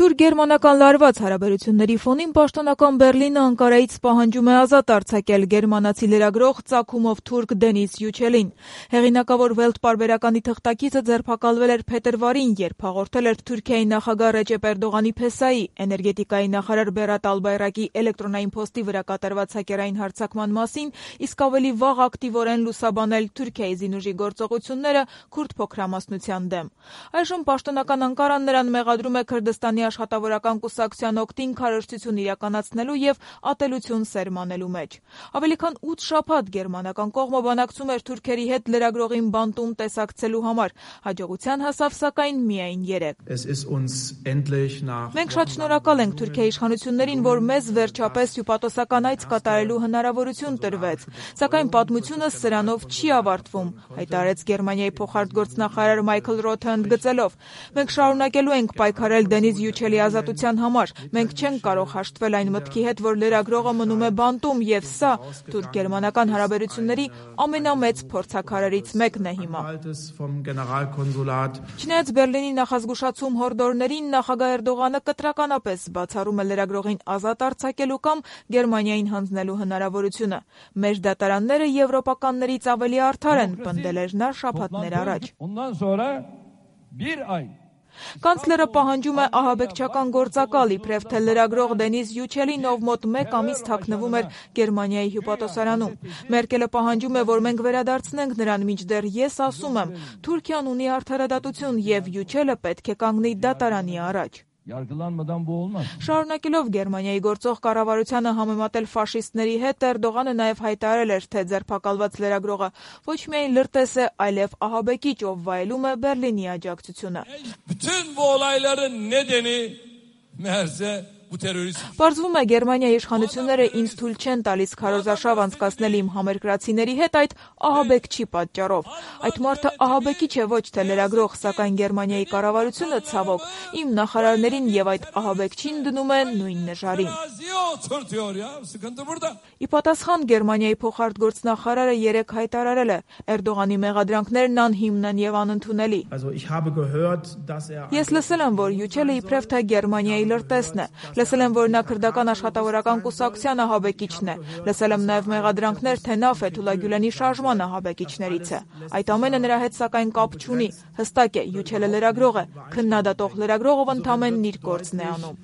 Թուրք-գերմանական լարված հարաբերությունների ֆոնին պաշտոնական Բեռլինը Անկարայից պահանջում է ազատ արձակել գերմանացի լրագրող ծագումով թուրք Դենիս Յուչելին։ Հեղինակավոր Վելտ պարբերականի թղթակիցը ձերբակալվել էր փետրվարին, երբ հաղորդել էր Թուրքիայի նախագահ Ռեջեփ Էրդողանի փեսայի, էներգետիկայի նախարար Բերատ Ալբայրակի էլեկտրոնային փոստի վրա կատարված հակերային հարձակման մասին, իսկ ավելի վաղ ակտիվորեն լուսաբանել Թուրքիայի զինուժի գործողությունները քուրդ փոքրամասնության դեմ։ Այժմ պաշտոնական Անկարան նրան մեղադրում է Քրդստանի աշխատավորական կուսակցության օգտին քարոզչություն իրականացնելու եւ ատելություն սերմանելու մեջ։ Ավելի քան 8 շաբաթ գերմանական կողմը բանակցում էր թուրքերի հետ լրագրողին բանտում տեսակցելու համար։ Հաջողության հասավ սակայն միայն 3։ Մենք շատ շնորհակալ ենք Թուրքիայի իշխանություններին, որ մեզ վերջապես հյուպատոսական այց կատարելու հնարավորություն տրվեց, սակայն պատմությունը սրանով չի ավարտվում, հայտարարեց Գերմանիայի փոխարտգործնախարար Մայքլ Ռոթը ընդգծելով. մենք շարունակելու ենք պայքարել Դենիս Յուչելի ազատության համար, մենք չենք կարող հաշտվել այն մտքի հետ, որ լրագրողը մնում է բանտում, եւ սա թուրք-գերմանական հարաբերությունների ամենամեծ փորձաքարերից մեկն է հիմա։ Չնայած Բեռլինի նախազգուշացում հորդորներին, նախագահ Էրդողանը կտրականապես բացառում է լրագրողին ազատ արձակելու կամ Գերմանիային հանձնելու հնարավորությունը։ Մեր դատարանները եվրոպականներից ավելի արդար են, պնդել էր նա շաբաթներ առաջ։ Կանցլերը պահանջում է ահաբեկչական գործակալ, իբրև թե լրագրող Դենիս Յուչելին, ով մոտ 1 ամիս թաքնվում էր Գերմանիայի հյուպատոսարանում։ Մերկելը պահանջում է, որ մենք վերադարձնենք նրան, մինչդեռ ես ասում եմ, Թուրքիան ունի արդարադատություն եւ Յուչելը պետք է կանգնի դատարանի առաջ։ Շարունակելով Գերմանիայի գործող կառավարությանը համեմատել ֆաշիստների հետ, Էրդողանը նաև հայտարարել էր, թե ձերբակալված լրագրողը ոչ միայն լրտես է, այլև ահաբեկիչ, ով վայելում է Բեռլինի աջակցությունը։ Պարզվում է, Գերմանիայի իշխանությունները ինձ թույլ չեն տալիս քարոզարշավ անցկացնել իմ համերկրացիների հետ այդ ահաբեկչի պատճառով։ Այդ մարդը ահաբեկիչ է, ոչ թե լրագրող, սակայն Գերմանիայի կառավարությունը, ցավոք, իմ նախարարներին եւ այդ ահաբեկչին դնում է նույն նժարին։ Ի պատասխան Գերմանիայի փոխարտգործնախարարը 3 հայտարարել է. Էրդողանի մեղադրանքներն անհիմն են եւ անընդունելի։ Ես լսել եմ, որ Յուչելը իբրև թե Գերմանիայի լրտեսն է։ Լսել եմ, որ նա քրդական աշխատավորական կուսակցության ահաբեկիչն է։ Լսել եմ նաև մեղադրանքներ, թե նա Ֆեթուլա Գյուլենի շարժման ահաբեկիչներից է։ Այդ ամենը նրա հետ սակայն կապ չունի։ Հստակ է, Յուչելը լրագրող է, քննադատող լրագրողով ընդամենն իր գործն է անում։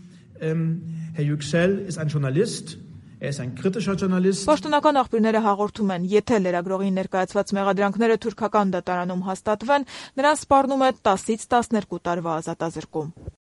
Պաշտոնական աղբյուրները հաղորդում են, եթե լրագրողին ներկայացված մեղադրանքները թուրքական դատարանում հաստատվեն, նրան սպառնում է 10-ից 12 տարվա ազատազրկում։